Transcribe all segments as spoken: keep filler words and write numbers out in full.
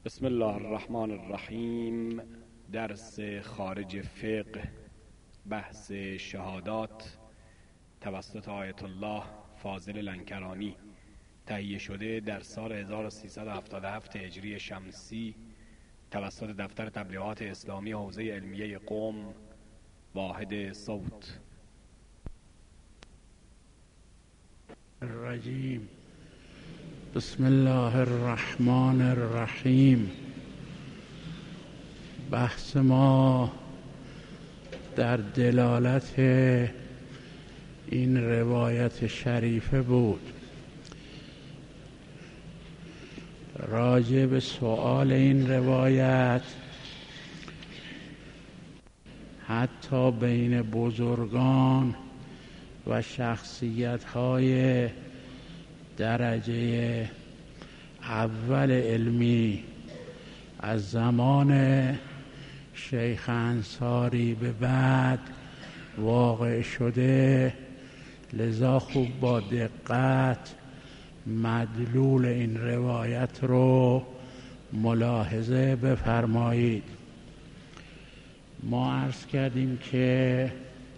بسم الله الرحمن الرحیم. درس خارج فقه، بحث شهادات توسط آیت الله فاضل لنکرانی، تهیه شده در سال هزار و سیصد و هفتاد و هفت هجری شمسی توسط دفتر تبلیغات اسلامی حوزه علمیه قم، واحد صوت. الرجیم. بسم الله الرحمن الرحیم. بحث ما در دلالت این روایت شریفه بود. راجع به سؤال این روایت حتی بین بزرگان و شخصیت‌های درجه اول علمی از زمان شیخ انصاری به بعد واقع شده، لذا خوب با دقت مدلول این روایت رو ملاحظه بفرمایید. ما عرض کردیم که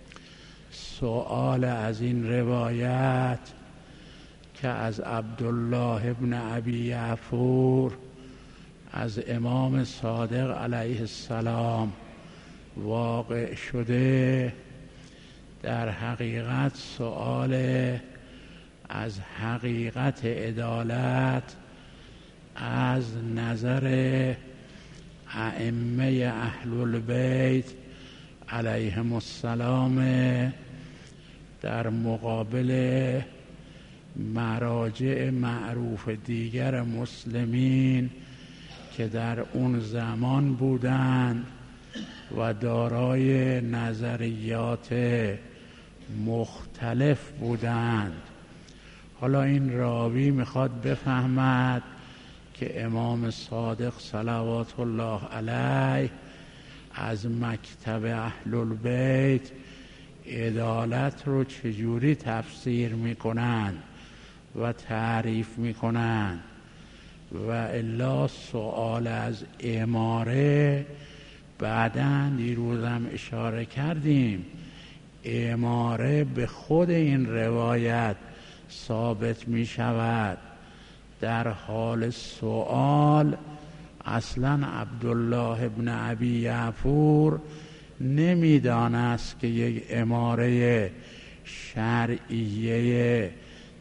سؤال از این روایت که از عبدالله ابن ابی یعفور از امام صادق علیه السلام واقع شده، در حقیقت سؤال از حقیقت عدالت از نظر ائمه اهل البیت علیهم السلام در مقابل مراجع معروف دیگر مسلمین که در اون زمان بودند و دارای نظریات مختلف بودند. حالا این راوی میخواد بفهمد که امام صادق صلوات الله علیه از مکتب اهل البیت عدالت رو چجوری تفسیر میکنند و تعریف میکنند، و الا سؤال از اماره بعداً دیروزم اشاره کردیم، اماره به خود این روایت ثابت می شود. در حال سؤال اصلا عبدالله ابن ابی یعفور نمیدانست که یک اماره شرعیه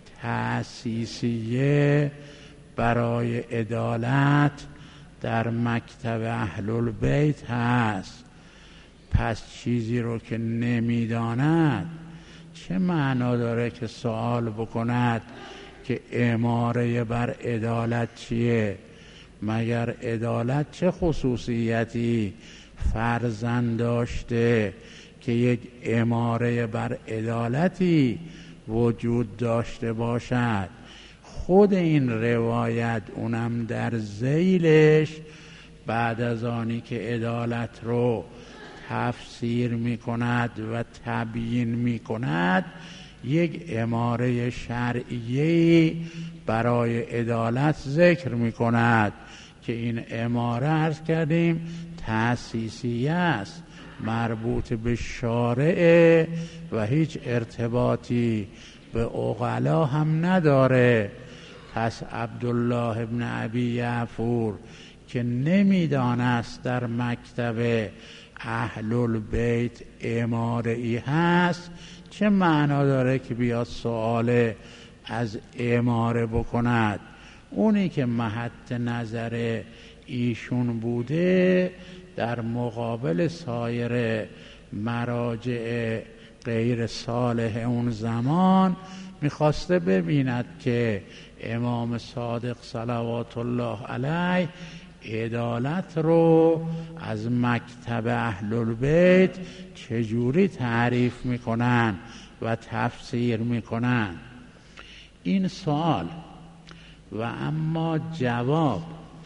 تأسیسیه برای عدالت در مکتب اهل البیت هست. پس چیزی رو که نمیداند چه معنا داره که سوال بکند که اماره بر عدالت چیه؟ مگر عدالت چه خصوصیتی فرضاً داشته که یک اماره بر عدالتی وجود داشته باشد؟ خود این روایت اونم در ذیلش بعد از آنی که عدالت رو تفسیر می کند و تبیین می کند، یک اماره شرعیه برای عدالت ذکر می کند که این اماره عرض کردیم تأسیسیه است، مربوط به شارع و هیچ ارتباطی به عقلا هم نداره. پس عبدالله ابن ابی یعفور که نمیدانست در مکتب اهل البیت اماره ای هست، چه معنا داره که بیاد سؤال از اماره بکند؟ اونی که محط نظر ایشون بوده در مقابل سایر مراجع غیر صالح اون زمان میخواسته ببیند که امام صادق صلوات الله علیه عدالت رو از مکتب اهل البیت چجوری تعریف میکنن و تفسیر میکنن. این سوال و اما جواب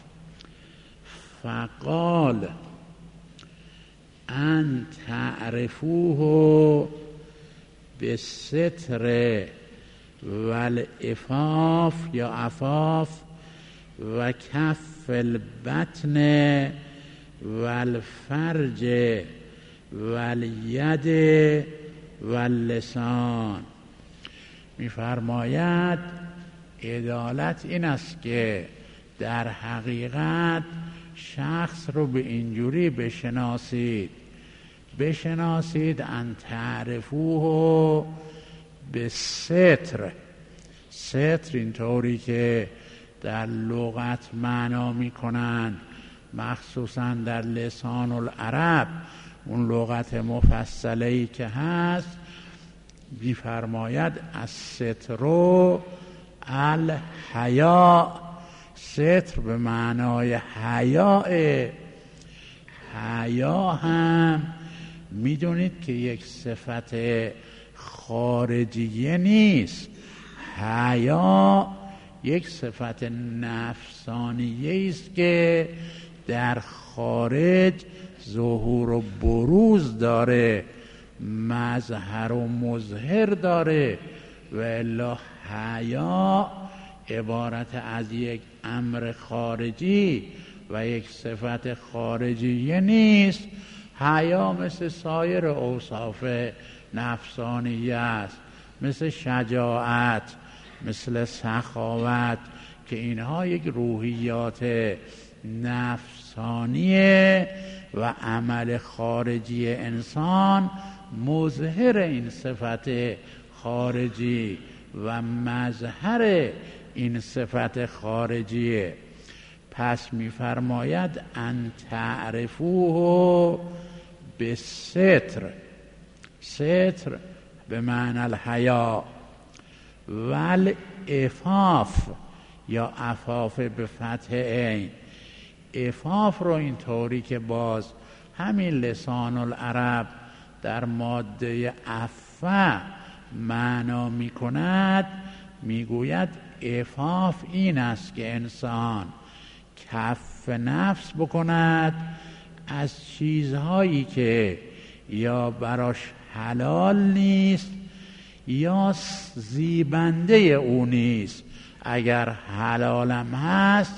فقال ان تعرفوه به ستر والعفاف یا عفاف و کف البطن والفرج والید واللسان. می‌فرماید عدالت این است که در حقیقت شخص رو به اینجوری بشناسید بشناسید ان تعرفوه به ستر. ستر اینطوری که در لغت معنا میکنن، مخصوصا در لسان العرب اون لغت مفصله‌ای که هست، می‌فرماید الستر الحیا. ستر به معنای حیاء. حیا هم میدونید که یک صفت خارجیه نیست. حیا یک صفت نفسانیه است که در خارج ظهور و بروز داره، مظهر و مظهر داره. و الا حیا عبارت از یک امر خارجی و یک صفت خارجیه نیست. حیا مثل سایر اوصاف نفسانیه است، مثل شجاعت، مثل سخاوت، که اینها یک روحیات نفسانیه و عمل خارجی انسان مظهر این صفت خارجی و مظهر این صفت خارجیه. پس می‌فرماید ان تعرفوه به ستر. ستر به معنی الحیا و العفاف یا عفاف به فتح عین. عفاف رو اینطوری که باز همین لسان العرب در ماده عفا معنا می کند، می گوید عفاف این است که انسان کف نفس بکند از چیزهایی که یا براش حلال نیست یا زیبنده او نیست. اگر حلالم هست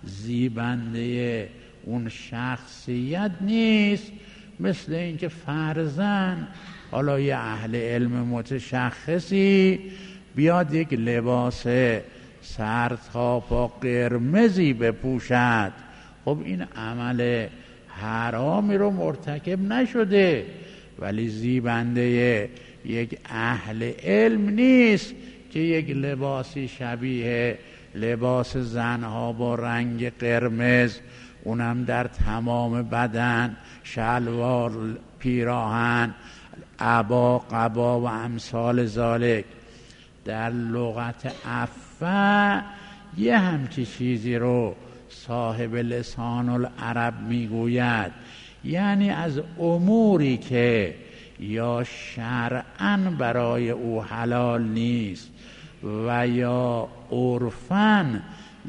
زیبنده اون شخصیت نیست. مثل اینکه فرضاً حالا یه اهل علم متشخصی بیاد یک لباس سر تا پا قرمزی بپوشد، خب این عمل حرامی رو مرتکب نشده، ولی زیبنده یک اهل علم نیست که یک لباسی شبیه لباس زنها با رنگ قرمز، اونم در تمام بدن، شلوار، پیراهن، عبا، قبا و امثال ذالک. در لغت عفا یه همچی چیزی رو صاحب لسان العرب میگوید، یعنی از اموری که یا شرعاً برای او حلال نیست و یا عرفاً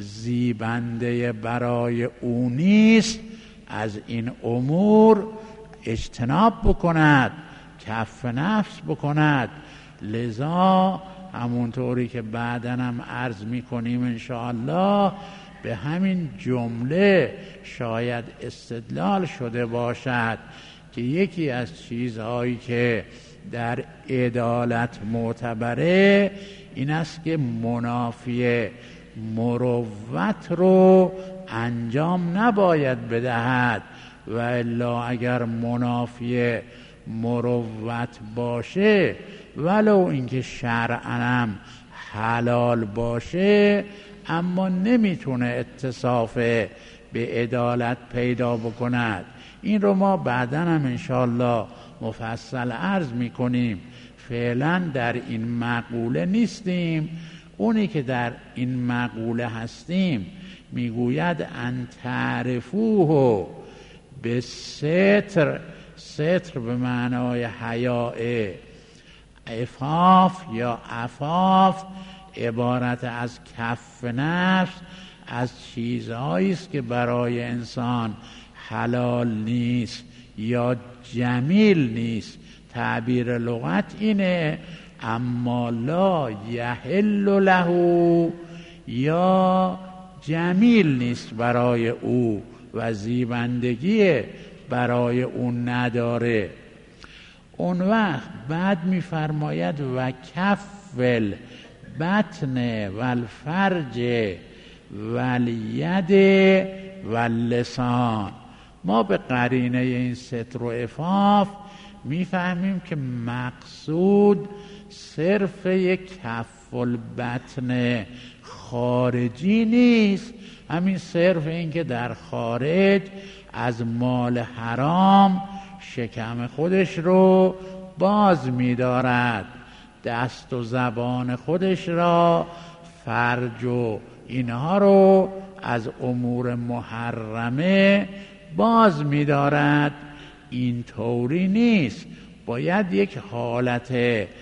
زیبنده برای او نیست، از این امور اجتناب بکند، کف نفس بکند. لذا همونطوری که بعداً هم عرض میکنیم انشاءالله به همین جمله شاید استدلال شده باشد که یکی از چیزهایی که در عدالت معتبره این است که منافی مروت رو انجام نباید بدهد، و الا اگر منافی مروت باشه ولو اینکه شرعاً حلال باشه اما نمیتونه اتصاف به عدالت پیدا بکند. این رو ما بعداً هم انشاءالله مفصل عرض میکنیم. فعلا در این مقوله نیستیم. اونی که در این مقوله هستیم میگوید ان تعرفوه به ستر. ستر به معنای حیاء. عفاف یا عفاف عبارت از کف نفس، از چیزهایی است که برای انسان حلال نیست یا جمیل نیست. تعبیر لغت اینه، اما لا یحل له یا جمیل نیست برای او و زیبندگی برای او نداره. اون وقت بعد می‌فرماید و کفل بطن و الفرج و الید و اللسان. ما به قرینه این ستر و عفاف میفهمیم که مقصود صرف یک کف البطن خارجی نیست، همین صرف این که در خارج از مال حرام شکم خودش رو باز می‌دارد، دست و زبان خودش را، فرج و اینها رو از امور محرمه باز می‌دارد. این طوری نیست، باید یک حالت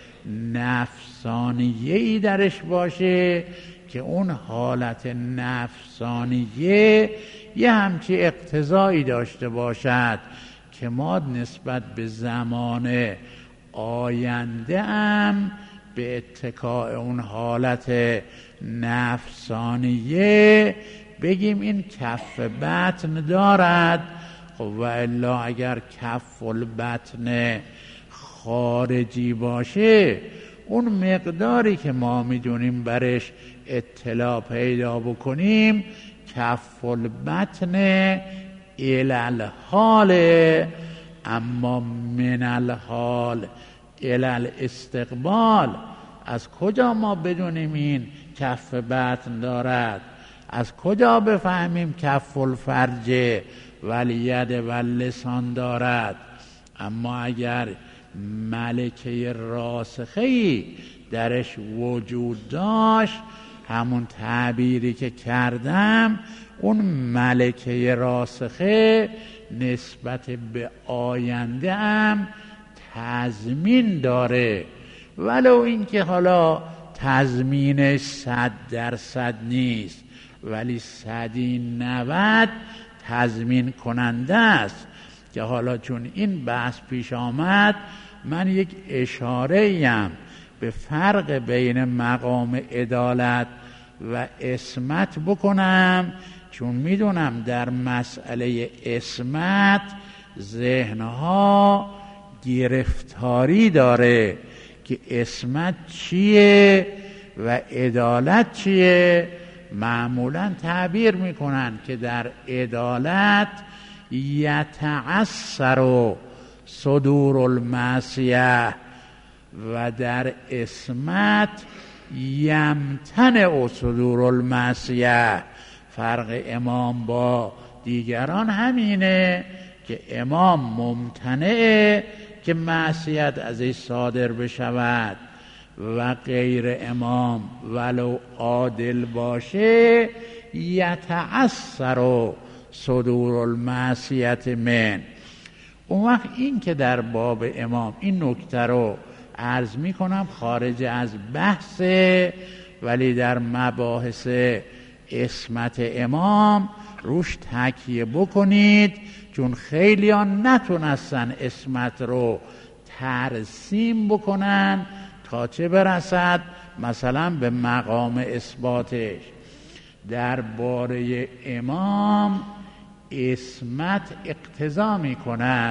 نفسانیه‌ای درش باشه که اون حالت نفسانیه یه همچی اقتضایی داشته باشد که ما نسبت به زمان آینده هم به اتکاء اون حالت نفسانیه بگیم این کف بطن دارد. خب و الا اگر کف البطن خارجی باشه، اون مقداری که ما میدونیم برش اطلاع پیدا بکنیم کف البطن الالحال، اما من الحال الاستقبال. از کجا ما بدونیم این کف بطن دارد؟ از کجا بفهمیم کف الفرج والید واللسان دارد؟ اما اگر ملکه راسخه‌ای درش وجود داشت، همون تعبیری که کردم، اون ملکه راسخه نسبت به آینده هم تضمین داره، ولو اینکه حالا تضمینش صد درصد نیست، ولی صدی نود تضمین کننده است. که حالا چون این بحث پیش آمد، من یک اشاره‌ایم به فرق بین مقام عدالت و عصمت بکنم، چون میدونم در مسئله عصمت ذهنها گرفتاری داره که عصمت چیه و عدالت چیه. معمولا تعبیر میکنن که در عدالت یتعثر صدور المعصیه و در عصمت یمتنع صدور المعصیه. فرق امام با دیگران همینه که امام ممتنعه که معصیت ازش صادر بشود و غیر امام ولو عادل باشه یتعثر صدور المعصیت من. اون وقت این که در باب امام این نکته رو عرض می کنم خارج از بحثه، ولی در مباحث عصمت امام روش تکیه بکنید، چون خیلی ها نتونستن عصمت رو ترسیم بکنن تا چه برسد مثلا به مقام اثباتش. در باره امام عصمت اقتضا می کند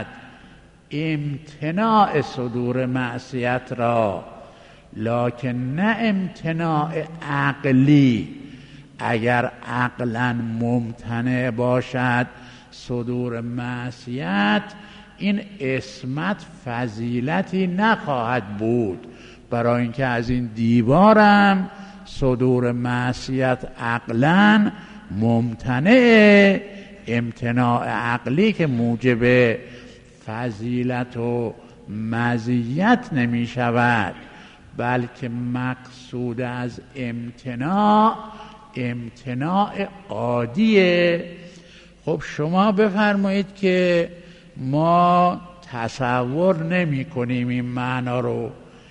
امتناع صدور معصیت را، لکن نه امتناع عقلی. اگر عقلا ممتنع باشد صدور معصیت، این عصمت فضیلتی نخواهد بود، برای اینکه از این دیوارم صدور معصیت عقلا ممتنع. امتناع عقلی که موجب فضیلت و مزیت نمی شود، بلکه مقصود از امتناع امتناع عادیه. خب شما بفرمایید که ما تصور نمی کنیم این معنا رو.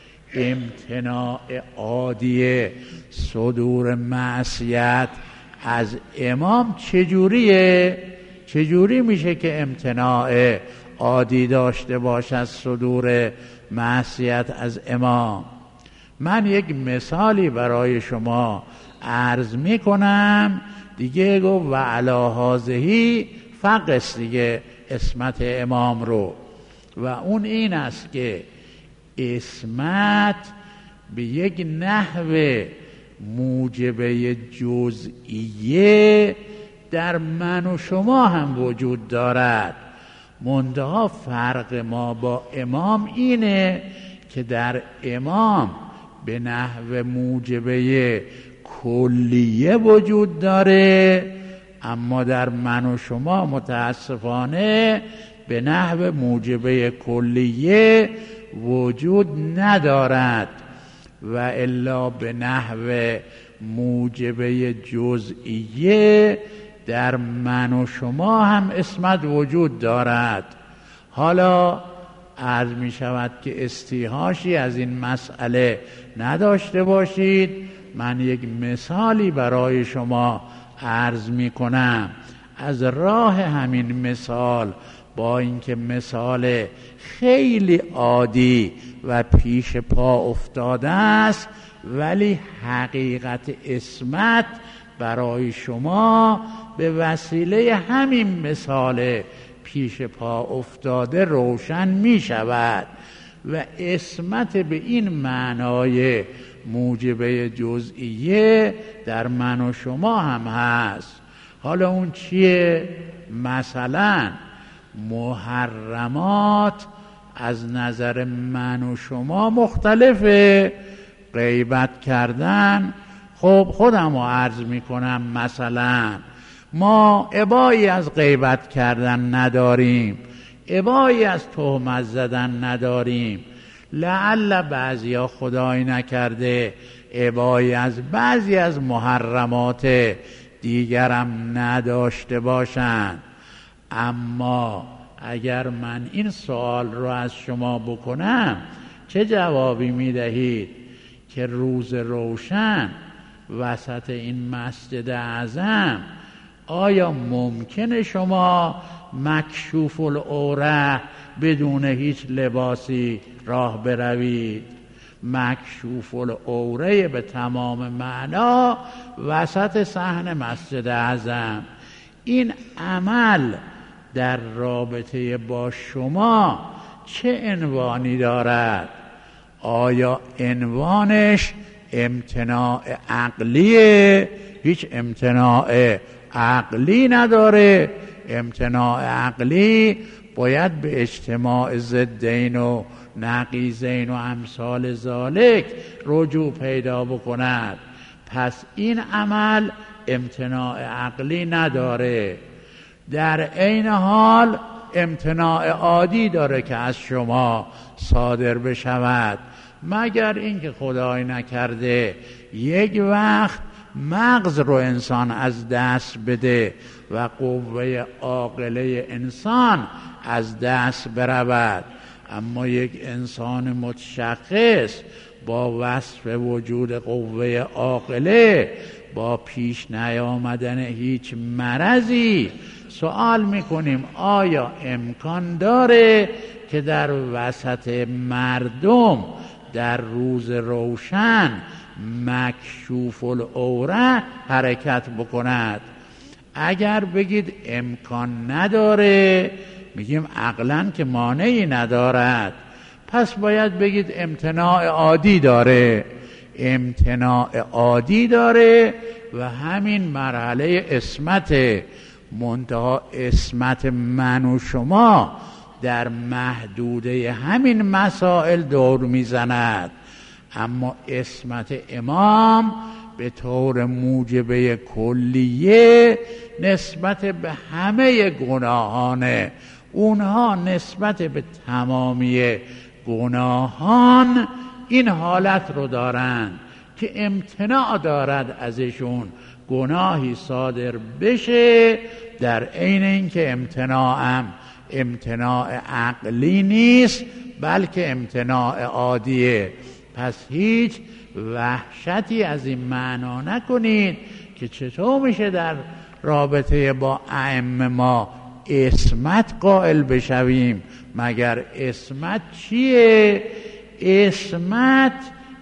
امتناع عادیه صدور معصیت از امام چجوریه؟ چجوری میشه که امتناع عادی داشته باشه از صدور معصیت از امام؟ من یک مثالی برای شما عرض میکنم دیگه. گفت و علی هذه فقس دیگه اسمت امام رو، و اون این است که اسمت به یک نحو موجبه جزئیه در من و شما هم وجود دارد. منتها فرق ما با امام اینه که در امام به نحو موجبه کلیه وجود داره، اما در من و شما متاسفانه به نحو موجبه کلیه وجود ندارد، و الا به نحو موجبه جزئیه در من و شما هم اسمت وجود دارد. حالا عرض می شود که استیحاشی از این مسئله نداشته باشید. من یک مثالی برای شما عرض می کنم. از راه همین مثال، با اینکه مثال خیلی عادی و پیش پا افتاده است، ولی حقیقت اسمت برای شما به وسیله همین مثال پیش پا افتاده روشن می شود. و اسمت به این معنای موجبه جزئیه در من و شما هم هست. حالا اون چیه؟ مثلا محرمات از نظر من و شما مختلفه. غیبت کردن، خب خودم رو عرض می کنم، مثلا ما ابایی از غیبت کردن نداریم، ابایی از تهمت زدن نداریم. لعل بعضی ها خدای نکرده ابایی از بعضی از محرمات دیگرم نداشته باشند. اما اگر من این سوال رو از شما بکنم، چه جوابی می دهید؟ که روز روشن وسط این مسجد اعظم آیا ممکنه شما مکشوف العوره بدون هیچ لباسی راه بروید؟ مکشوف العوره به تمام معنا وسط صحن مسجد اعظم. این عمل در رابطه با شما چه عنوانی دارد؟ آیا عنوانش امتناع عقلیه؟ هیچ امتناع عقلی نداره. امتناع عقلی باید به اجتماع ضدین و نقیضین و امثال ذالک رجوع پیدا بکند. پس این عمل امتناع عقلی نداره. در عین حال امتناع عادی داره که از شما صادر بشود، مگر اینکه خدای نکرده یک وقت مغز رو انسان از دست بده و قوه عاقله انسان از دست برود. اما یک انسان متشخص با وصف وجود قوه عاقله، با پیش نیامدن هیچ مرضی، سوال میکنیم آیا امکان داره که در وسط مردم در روز روشن مکشوف العوره حرکت بکند؟ اگر بگید امکان نداره، میگیم عقلاً که مانعی ندارد. پس باید بگید امتناع عادی داره. امتناع عادی داره و همین مرحله اسمت. منتها اسمت من و شما در محدوده همین مسائل دور میزند، اما اسمت امام به طور موجبه کلیه نسبت به همه گناهانه. اونها نسبت به تمامی گناهان این حالت رو دارند که امتناع دارد ازشون گناهی صادر بشه، در عین اینکه امتناعم امتناع عقلی نیست بلکه امتناع عادیه. پس هیچ وحشتی از این معنا نکنید که چطور میشه در رابطه با ائمه ما اسمت قائل بشویم. مگر اسمت چیه؟ اسمت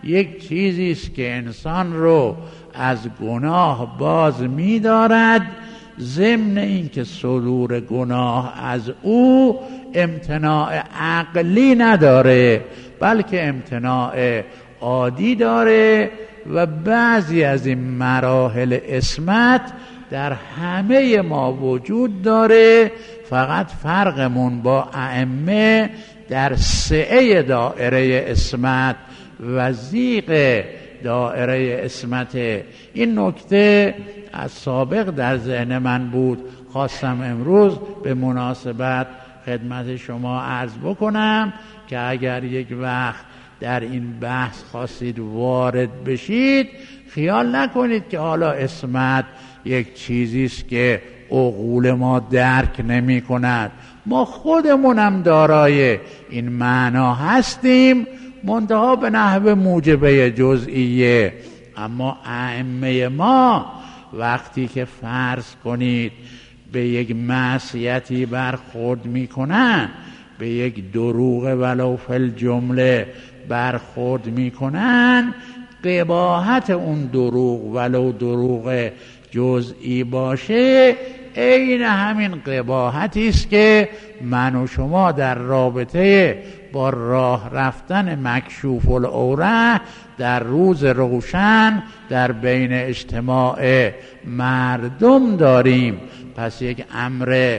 یک چیزی است که انسان رو از گناه باز می‌دارد، ضمن این که صدور گناه از او امتناع عقلی نداره بلکه امتناع عادی داره و بعضی از این مراحل عصمت در همه ما وجود داره. فقط فرقمون با ائمه در سعه دائره عصمت و ضیق دائره عصمت. این نکته از سابق در ذهن من بود، خواستم امروز به مناسبت خدمت شما عرض بکنم که اگر یک وقت در این بحث خواستید وارد بشید، خیال نکنید که حالا عصمت یک چیزی است که عقول ما درک نمی کند. ما خودمونم دارای این معنا هستیم، منتها به نحو موجبه جزئیه. اما ائمه ما وقتی که فرض کنید به یک معصیتی برخورد میکنن، به یک دروغ ولو فی الجمله برخورد میکنن، قباحت اون دروغ ولو دروغ جزئی باشه عین همین قباحتی است که من و شما در رابطه با راه رفتن مکشوف العوره در روز روشن در بین اجتماع مردم داریم. پس یک امر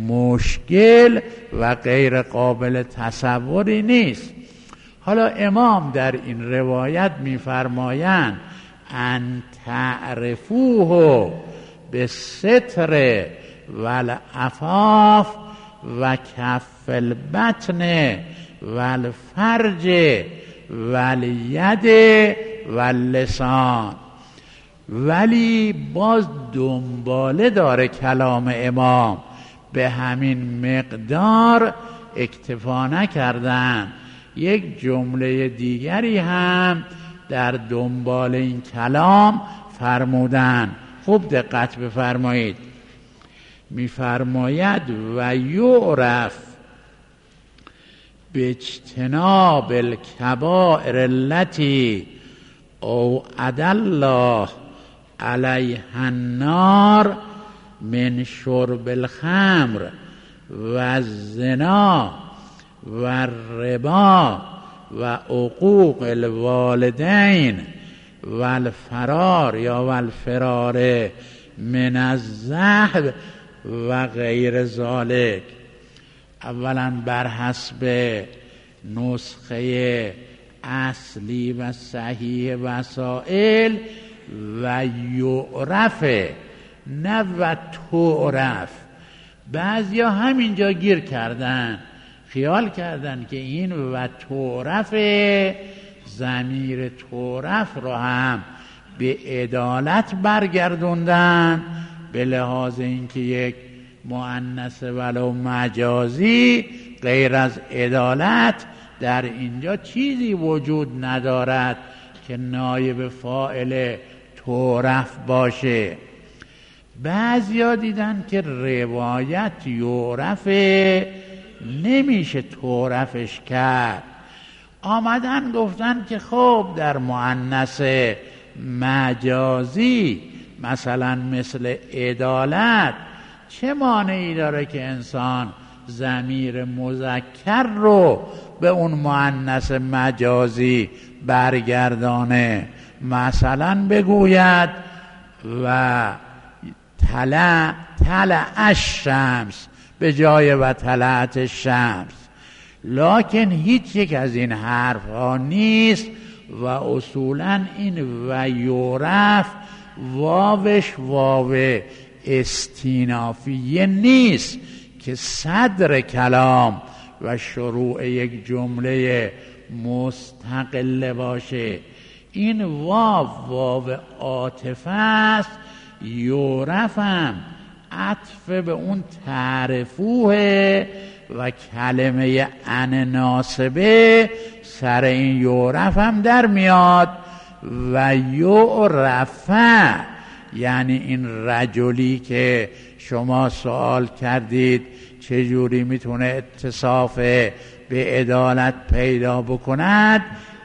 مشکل و غیر قابل تصوری نیست. حالا امام در این روایت می‌فرمایند ان تعرفوه به ستر و العفاف و کف البطن و الفرج و الید و اللسان. ولی باز دنباله داره کلام امام، به همین مقدار اکتفا نکردن، یک جمله دیگری هم در دنبال این کلام فرمودن. خوب دقت بفرمایید، میفرماید و یعرف باجتناب الکبائر التي اوعد الله علیها النار من شرب الخمر و الزنا و الربا و عقوق الوالدین و الفرار یا و الفرار من الذهب و غیر ذالک. اولا بر حسب نسخه اصلی و صحیح وسائل و یعرف نه و تعرف. بعضی ها همینجا گیر کردن، خیال کردن که این و تعرف ضمیر تعرف رو هم به عدالت برگردوندن، به لحاظ اینکه یک مؤنث ولو مجازی غیر از عدالت در اینجا چیزی وجود ندارد که نایب فاعل تعرف باشه. بعضیا دیدن که روایت یعرف نمیشه تعرفش کرد، آمدن گفتن که خب در مؤنث مجازی مثلا مثل عدالت چه مانعی داره که انسان ضمیر مذکر رو به اون مؤنث مجازی برگردانه، مثلا بگوید و طلع طلع الشمس به جای و طلعت الشمس. لکن هیچ یک از این حرف ها نیست و اصولا این و یعرف واوش واو استینافیه نیست که صدر کلام و شروع یک جمله مستقل باشه. این واو واو عاطفه است، یعرفم عطف به اون تعرفوه و کلمه ان ناسبه سر این یعرف هم در میاد و یعرفه، یعنی این رجلی که شما سوال کردید چجوری میتونه اتصاف به عدالت پیدا بکند،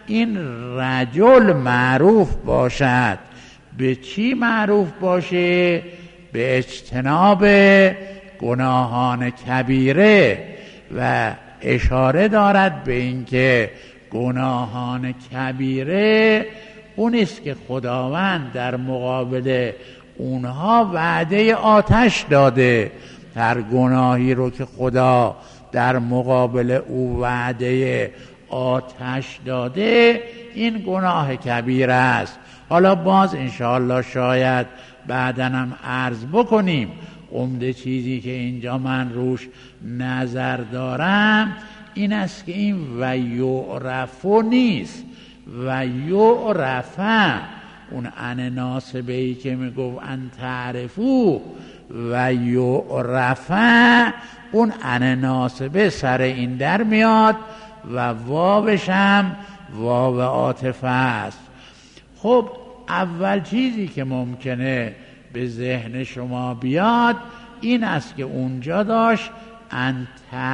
این رجل معروف باشد. به چی معروف باشه؟ به اجتناب گناهان کبیره. و اشاره دارد به اینکه گناهان کبیره اونیست که خداوند در مقابل اونها وعده آتش داده. هر گناهی رو که خدا در مقابل او وعده آتش داده این گناه کبیر است. حالا باز انشاءالله شاید بعداً هم عرض بکنیم. عمده چیزی که اینجا من روش نظر دارم این است که این و یعرفو نیست، و یعرفه اون ان ناسبهی که میگفت ان تعرفو، و یعرفه اون ان ناسبه سر این در میاد و واوش هم واو عاطفه است. خب اول چیزی که ممکنه به ذهن شما بیاد این است که اونجا داشت ان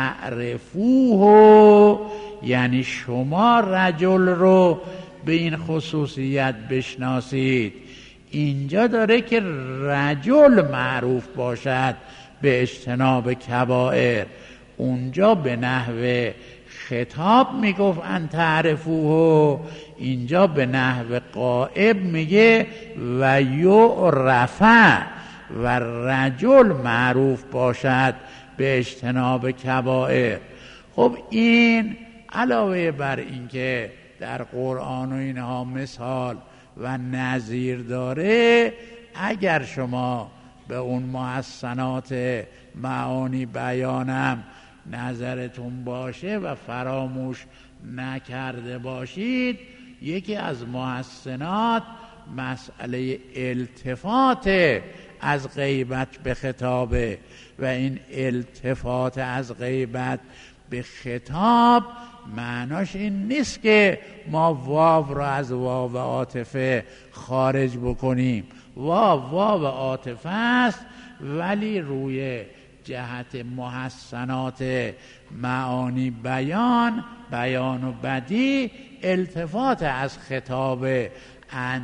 تعرفوه، یعنی شما رجل رو به این خصوصیت بشناسید. اینجا داره که رجل معروف باشد به اجتناب کبائر. اونجا به نحو خطاب میگفت ان تعرفوه، اینجا به نحو غائب میگه و یعرفه، و رجل معروف باشد به اجتناب کبائر. خب این علاوه بر اینکه در قرآن و اینها مثال و نظیر داره، اگر شما به اون محسنات معانی بیانم نظرتون باشه و فراموش نکرده باشید، یکی از محسنات مسئله التفات از غیبت به خطابه. و این التفات از غیبت به خطاب معناش این نیست که ما واو را از واو عاطفه خارج بکنیم. واو واو عاطفه است، ولی روی جهت محسنات معانی بیان بیان و بدی التفات از خطاب ان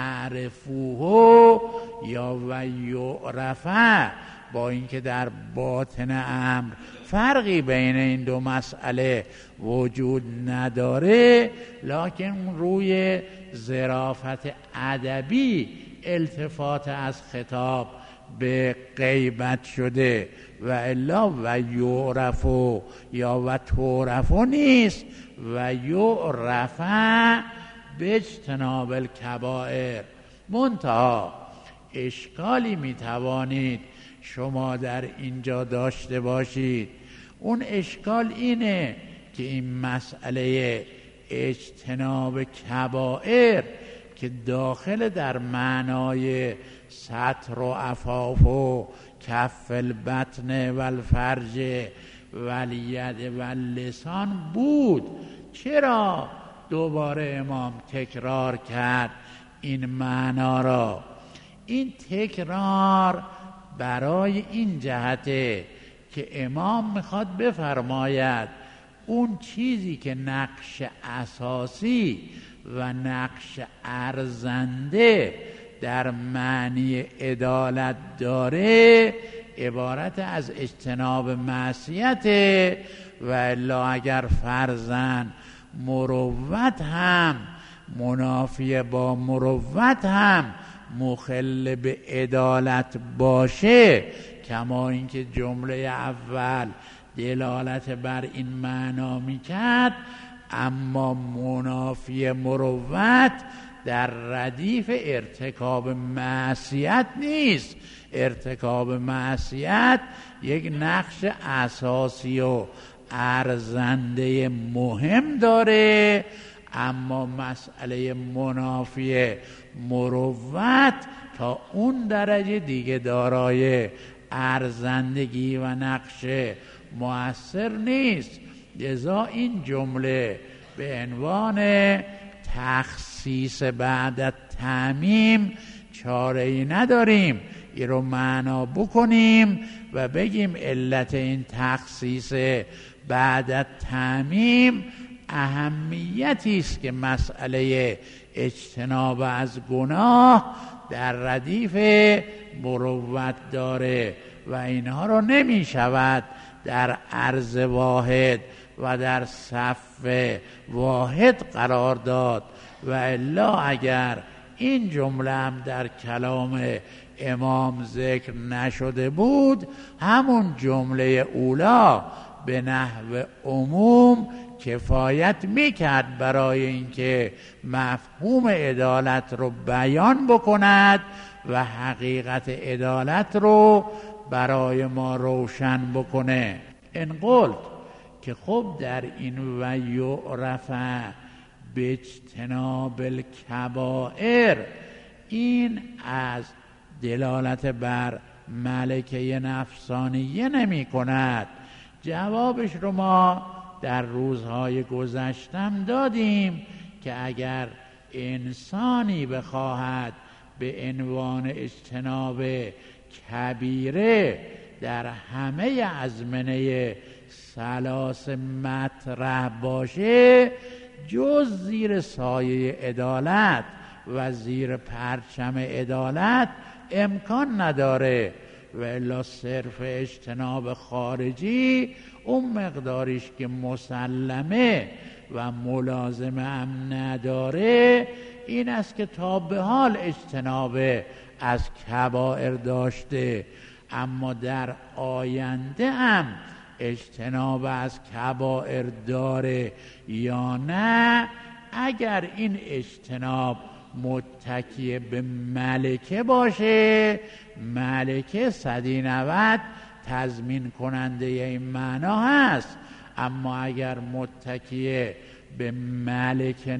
تعرفوه یا و یعرفه، با اینکه در باطن امر فرقی بین این دو مسئله وجود نداره، لکن روی ظرافت ادبی التفات از خطاب به غیبت شده. و الا و یعرفو یا و تعرفو نیست، و یعرفه به اجتناب الکبائر. منتها اشکالی میتوانید شما در اینجا داشته باشید. اون اشکال اینه که این مسئله اجتناب کبائر که داخل در معنای ستر و عفاف و کف البطن و الفرج و الید و اللسان بود، چرا دوباره امام تکرار کرد این معنا را؟ این تکرار برای این جهته که امام میخواد بفرماید اون چیزی که نقش اساسی و نقش ارزنده در معنی عدالت داره عبارت از اجتناب معصیت. و الا اگر فرضاً مروت هم منافی با مروت هم مخل به عدالت باشه، کما اینکه جمله اول دلالت بر این معنا میکرد، اما منافی مروت در ردیف ارتکاب معصیت نیست. ارتکاب معصیت یک نقش اساسی و ارزنده مهم داره، اما مسئله منافی مروت تا اون درجه دیگه دارای ارزندگی و نقش مؤثر نیست. لذا این جمله به عنوان تخصیص بعد تعمیم چاره ای نداریم این رو معنا بکنیم و بگیم علت این تخصیص بعد تعمیم اهمیتی است که مسئله اجتناب از گناه در ردیف مروت داره و اینها رو نمی شود در عرض واحد و در صف واحد قرار داد و الا اگر این جمله هم در کلام امام ذکر نشده بود همون جمله اولا به نحو عموم کفایت میکرد برای اینکه مفهوم عدالت رو بیان بکند و حقیقت عدالت رو برای ما روشن بکنه. ان قلت که خب در این و یعرف باجتناب الکبائر این از دلالت بر ملکه نفسانیه نمی کند. جوابش رو ما در روزهای گذشتم دادیم که اگر انسانی بخواهد به عنوان اجتناب کبیره در همه ازمنه ثلاث مطرح باشه جز زیر سایه عدالت و زیر پرچم عدالت امکان نداره و الا صرف اجتناب خارجی اون مقداریش که مسلمه و ملازمه هم نداره این است که تا به حال اجتناب از کبائر داشته، اما در آینده هم اجتناب از کبائر داره یا نه. اگر این اجتناب متکی به ملکه باشه ملکه صدی نود تضمین کننده این معنا هست، اما اگر متکی به ملکه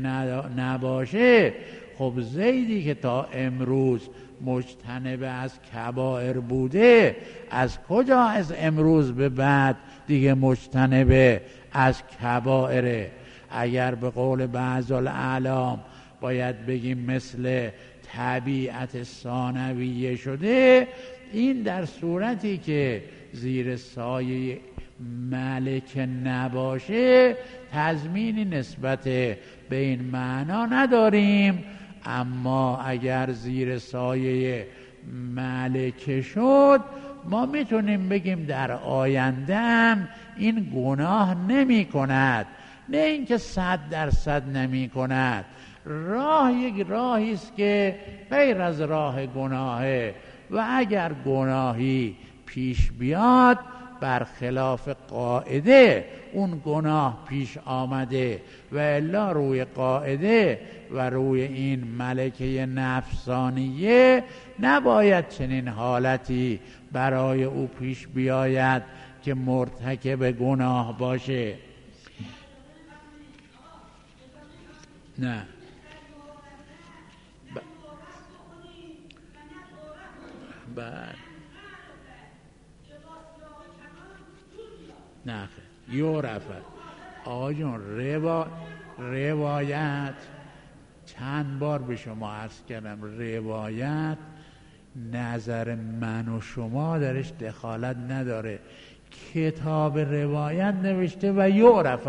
نباشه خب زیدی که تا امروز مجتنب از کبائر بوده از کجا از امروز به بعد دیگه مجتنب از کبائره؟ اگر به قول بعض الاعلام باید بگیم مثل طبیعت ثانویه شده، این در صورتی که زیر سایه ملکه نباشه تضمینی نسبت به این معنا نداریم، اما اگر زیر سایه ملکه شد ما میتونیم بگیم در آینده هم این گناه نمی کند. نه اینکه صد درصد نمی کند، راه یک راهی است که غیر از راه گناهه و اگر گناهی پیش بیاد برخلاف قاعده اون گناه پیش آمده و الا روی قاعده و روی این ملکه نفسانیه نباید چنین حالتی برای او پیش بیاید که مرتکب گناه باشه. نه ب... بعد نه یعرف آجون روا... روایت چند بار به شما عرض کردم روایت نظر من و شما درش دخالت نداره. کتاب روایت نوشته و یعرف،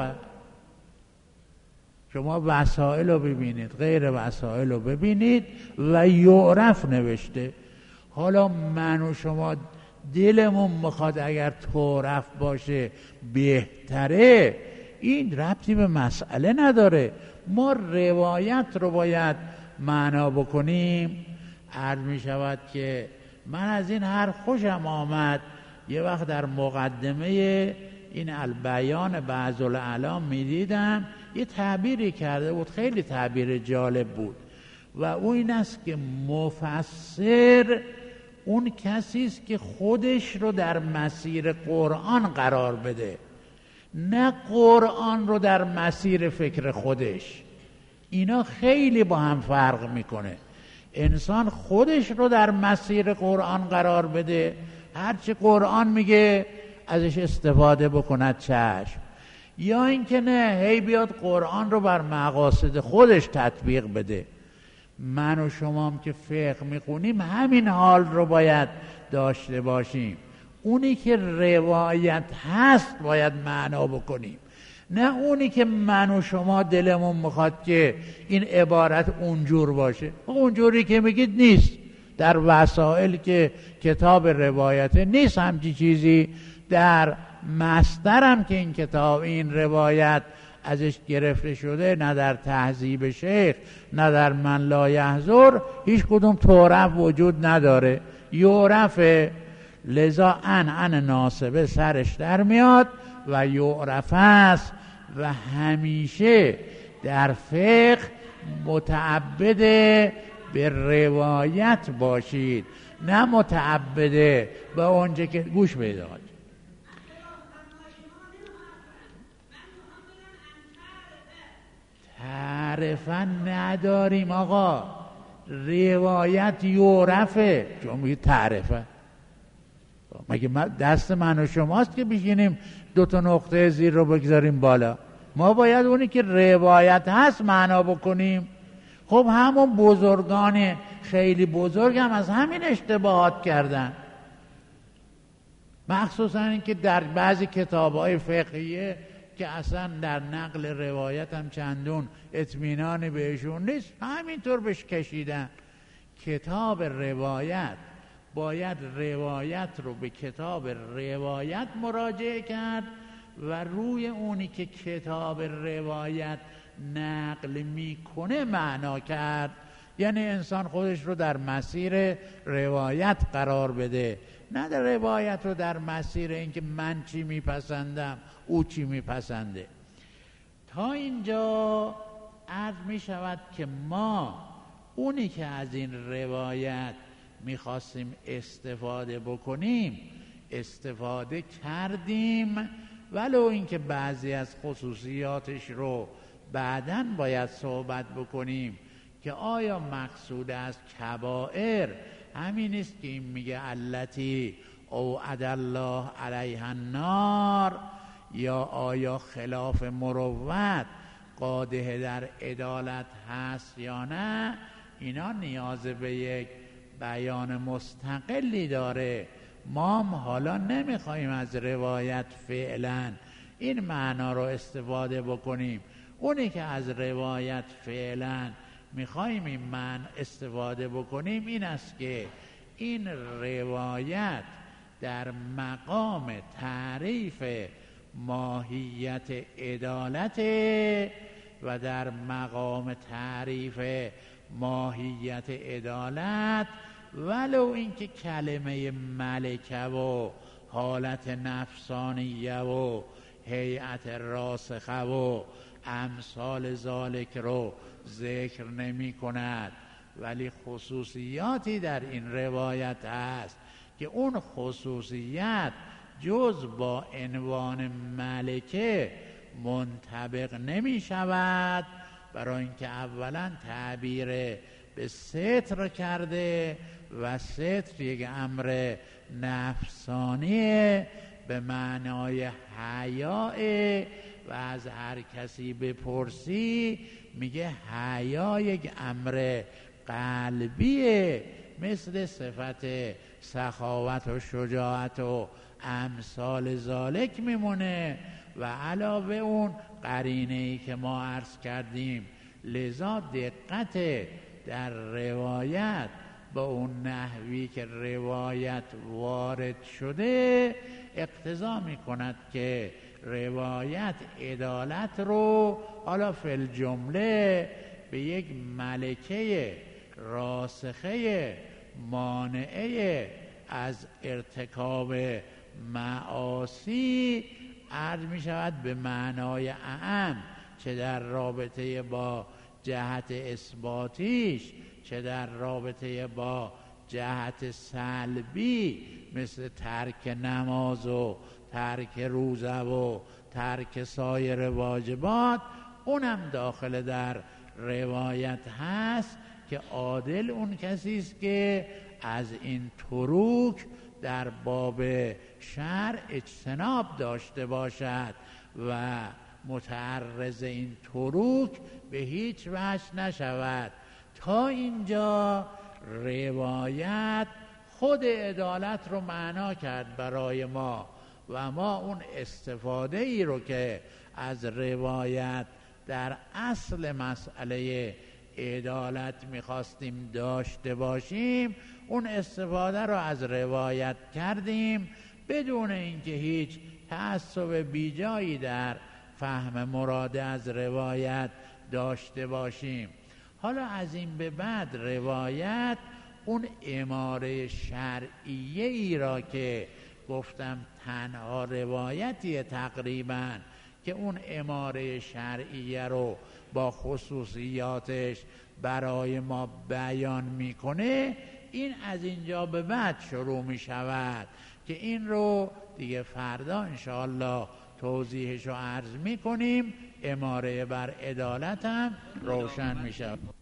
شما وسائل رو ببینید غیر وسائل رو ببینید و یعرف نوشته. حالا من و شما دلمون میخواد اگر تعرف باشه بهتره، این ربطی به مسئله نداره. ما روایت رو باید معنا بکنیم. عرض می شود که من از این حرف خوشم آمد. یه وقت در مقدمه این البیان بعض الاعلام می دیدم یه تعبیری کرده بود خیلی تعبیر جالب بود و او این است که مفسر اون کسی است که خودش رو در مسیر قرآن قرار بده، نه قرآن رو در مسیر فکر خودش. اینا خیلی با هم فرق میکنه. انسان خودش رو در مسیر قرآن قرار بده، هرچی قرآن میگه ازش استفاده بکند چشم، یا اینکه نه هی بیاد قرآن رو بر مقاصد خودش تطبیق بده. من و شما هم که فقه میخونیم همین حال رو باید داشته باشیم. اونی که روایت هست باید معنا بکنیم، نه اونی که من و شما دلمون میخواد که این عبارت اونجور باشه. اونجوری که میگید نیست. در وسائل که کتاب روایته نیست همچی چیزی. در مصدرم که این کتاب این روایت ازش گرفته شده، نه در تهذیب شیخ نه در من لا یحضر هیچ کدوم تعرف وجود نداره. یعرفه، لذا ان ان ناسبه سرش در میاد و یعرف است. و همیشه در فقه متعبد به روایت باشید، نه متعبد به اونجا که گوش بدهید. تعرفه نداریم آقا، روایت یعرفه. چون میگه تعرفه، مگه دست من و شماست که بشینیم دو تا نقطه زیر رو بگذاریم بالا؟ ما باید اونی که روایت هست معنا بکنیم. خب همون بزرگان خیلی بزرگ هم از همین اشتباهات کردن، مخصوصا اینکه در بعضی کتاب‌های فقهیه که اصلا در نقل روایت هم چندون اطمینانی بهشون نیست، همینطور بهش کشیدن. کتاب روایت باید روایت رو به کتاب روایت مراجعه کرد و روی اونی که کتاب روایت نقل میکنه معنا کرد. یعنی انسان خودش رو در مسیر روایت قرار بده، نه در روایت رو در مسیر اینکه من چی میپسندم او چی میپسنده. تا اینجا عرض میشود که ما اونی که از این روایت میخواستیم استفاده بکنیم استفاده کردیم، ولو اینکه بعضی از خصوصیاتش رو بعداً باید صحبت بکنیم که آیا مقصود از کبائر همین است که این میگه التی اوعد الله علیها النار، یا آیا خلاف مروت قادح در عدالت هست یا نه. اینا نیاز به یک بیان مستقلی داره. ما حالا نمیخوایم از روایت فعلا این معنا رو استفاده بکنیم. اونی که از روایت فعلا میخوایم این معنی استفاده بکنیم این است که این روایت در مقام تعریف ماهیت عدالت و در مقام تعریف ماهیت عدالت، ولو اینکه کلمه ملکه و حالت نفسانیه و هیئت راسخه و امثال ذالک رو ذکر نمی کند، ولی خصوصیاتی در این روایت هست که اون خصوصیت جز با عنوان ملکه منطبق نمی شود، برای اینکه اولا تعبیر به ستر کرده و ستر یک امر نفسانیه به معنای حیاء و از هر کسی بپرسی میگه حیا یک امر قلبیه، مثل صفت سخاوت و شجاعت و امثال ذالک میمونه و علاوه اون قرینه‌ای که ما عرض کردیم. لذا دقت در روایت با اون نحوی که روایت وارد شده اقتضا می کند که روایت عدالت رو حالا فی الجمله به یک ملکه راسخه مانعه از ارتکاب معاصی عرض می شود به معنای اعم، چه در رابطه با جهت اثباتیش چه در رابطه با جهت سلبی، مثل ترک نماز و ترک روزه و ترک سایر واجبات، اونم داخل در روایت هست که عادل اون کسی است که از این تروک در باب شرع اجتناب داشته باشد و متعرض این تروک به هیچ وجه نشود. تا اینجا روایت خود عدالت رو معنا کرد برای ما و ما اون استفاده ای رو که از روایت در اصل مسئله عدالت میخواستیم داشته باشیم، اون استفاده رو از روایت کردیم بدون اینکه هیچ تعصب بیجایی در فهم مراد از روایت داشته باشیم. حالا از این به بعد روایت اون اماره شرعیه ای را که گفتم تنها روایتیه تقریبا که اون اماره شرعیه رو با خصوصیاتش برای ما بیان میکنه، این از اینجا به بعد شروع میشود که این رو دیگه فردا انشاءالله توضیحش رو عرض میکنیم. اماره بر عدالت هم روشن میشود.